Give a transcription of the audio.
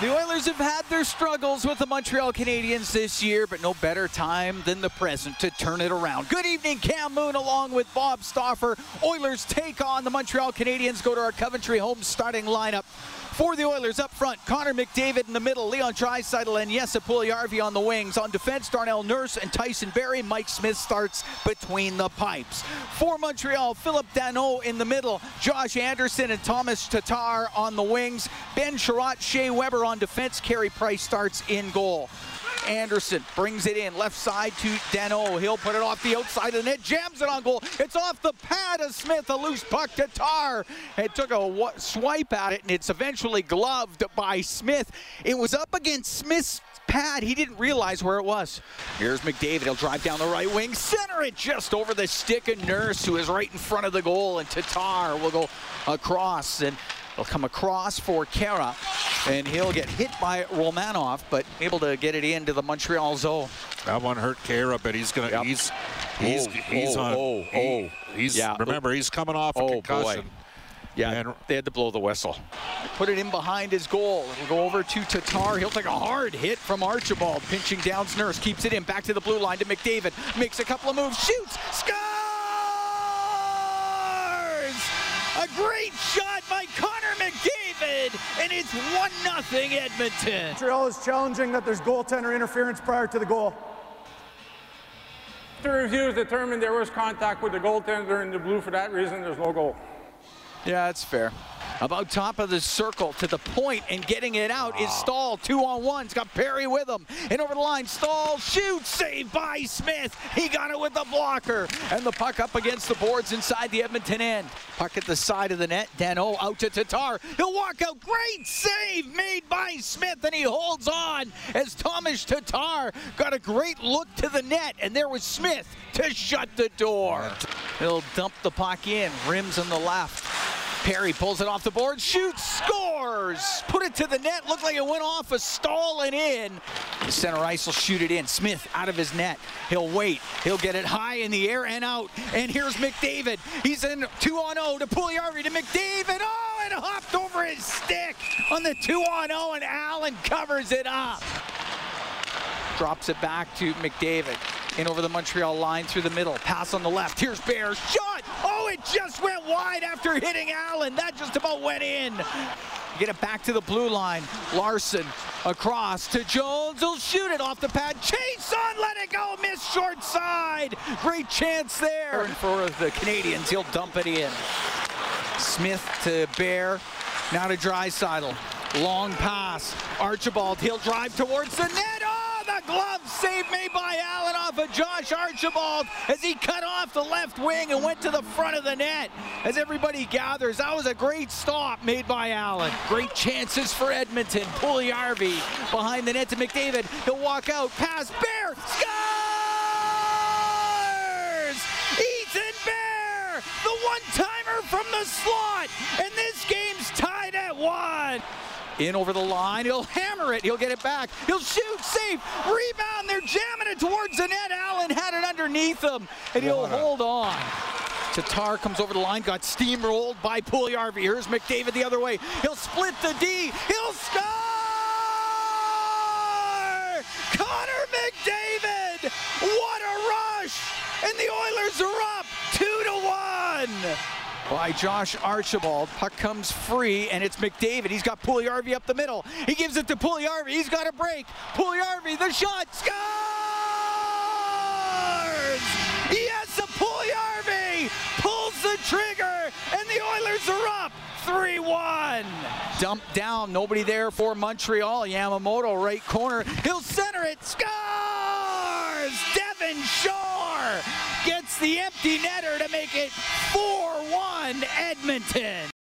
The Oilers have had their struggles with the Montreal Canadiens this year, but no better time than the present to turn it around. Good evening, Cam Moon along with Bob Stauffer. Oilers take on the Montreal Canadiens. Go to our Coventry home starting lineup. For the Oilers up front, Connor McDavid in the middle, Leon Draisaitl and Jesse Puljujärvi on the wings. On defense, Darnell Nurse and Tyson Barrie. Mike Smith starts between the pipes. For Montreal, Philip Danault in the middle, Josh Anderson and Thomas Tatar on the wings. Ben Chiarot, Shea Weber on defense. Carey Price starts in goal. Anderson brings it in, left side to Danault. He'll put it off the outside of the net, jams it on goal. It's off the pad of Smith, a loose puck to Tatar. It took a swipe at it, and it's eventually gloved by Smith. It was up against Smith's pad. He didn't realize where it was. Here's McDavid. He'll drive down the right wing, center it just over the stick of Nurse, who is right in front of the goal, and Tatar will go across, and he'll come across for Kara, and he'll get hit by Romanov, but able to get it into the Montreal zone. That one hurt Kara, but he's gonna. Yep. Remember, he's coming off a concussion. Boy. Yeah, and they had to blow the whistle. Put it in behind his goal. It'll go over to Tatar. He'll take a hard hit from Archibald. Pinching down Nurse, keeps it in, back to the blue line to McDavid. Makes a couple of moves, shoots, scores! A great shot by Connor McDavid, and it's 1-0 Edmonton. Montreal is challenging that there's goaltender interference prior to the goal. The reviews determined there was contact with the goaltender in the blue. For that reason, there's no goal. Yeah, that's fair. About top of the circle to the point, and getting it out is Stahl. 2-on-1. He's got Perry with him. And over the line, Stahl shoots, saved by Smith. He got it with the blocker. And the puck up against the boards inside the Edmonton end. Puck at the side of the net. Danault out to Tatar. He'll walk out. Great save made by Smith, and he holds on as Thomas Tatar got a great look to the net. And there was Smith to shut the door. He'll dump the puck in. Rims on the left. Perry pulls it off the board, shoots, scores! Put it to the net, looked like it went off a stall and in. The center ice will shoot it in. Smith out of his net. He'll wait. He'll get it high in the air and out. And here's McDavid. He's in 2-on-0 to Puljujärvi to McDavid. Oh, it hopped over his stick on the 2-on-0, and Allen covers it up. Drops it back to McDavid. In over the Montreal line through the middle. Pass on the left. Here's Bear. Shot! Oh, it just went wide after hitting Allen. That just about went in. Get it back to the blue line. Larson across to Jones. He'll shoot it off the pad. Chase on, let it go. Miss short side. Great chance there. And for the Canadiens, he'll dump it in. Smith to Bear. Now to Draisaitl. Long pass. Archibald. He'll drive towards the net. The glove save made by Allen off of Josh Archibald as he cut off the left wing and went to the front of the net. As everybody gathers, that was a great stop made by Allen. Great chances for Edmonton. Puljujärvi behind the net to McDavid. He'll walk out, pass, Bear, scores! Ethan Bear, the one-timer from the slot, and this game's tied at 1. In over the line, he'll hammer it, he'll get it back, he'll shoot, save, rebound, they're jamming it towards the net. Allen had it underneath him, and he'll hold on. Tatar comes over the line, got steamrolled by Puljujärvi. Here's McDavid the other way, he'll split the D, he'll score! Connor McDavid, what a rush! And the Oilers are up 2-1. By Josh Archibald. Puck comes free, and it's McDavid. He's got Puljujärvi up the middle. He gives it to Puljujärvi. He's got a break. Puljujärvi, the shot, scores! Yes, Puljujärvi pulls the trigger, and the Oilers are up 3-1. Dumped down, nobody there for Montreal. Yamamoto, right corner. He'll center it, scores! Devin Shore gets the empty netter to make it 4-1 Edmonton.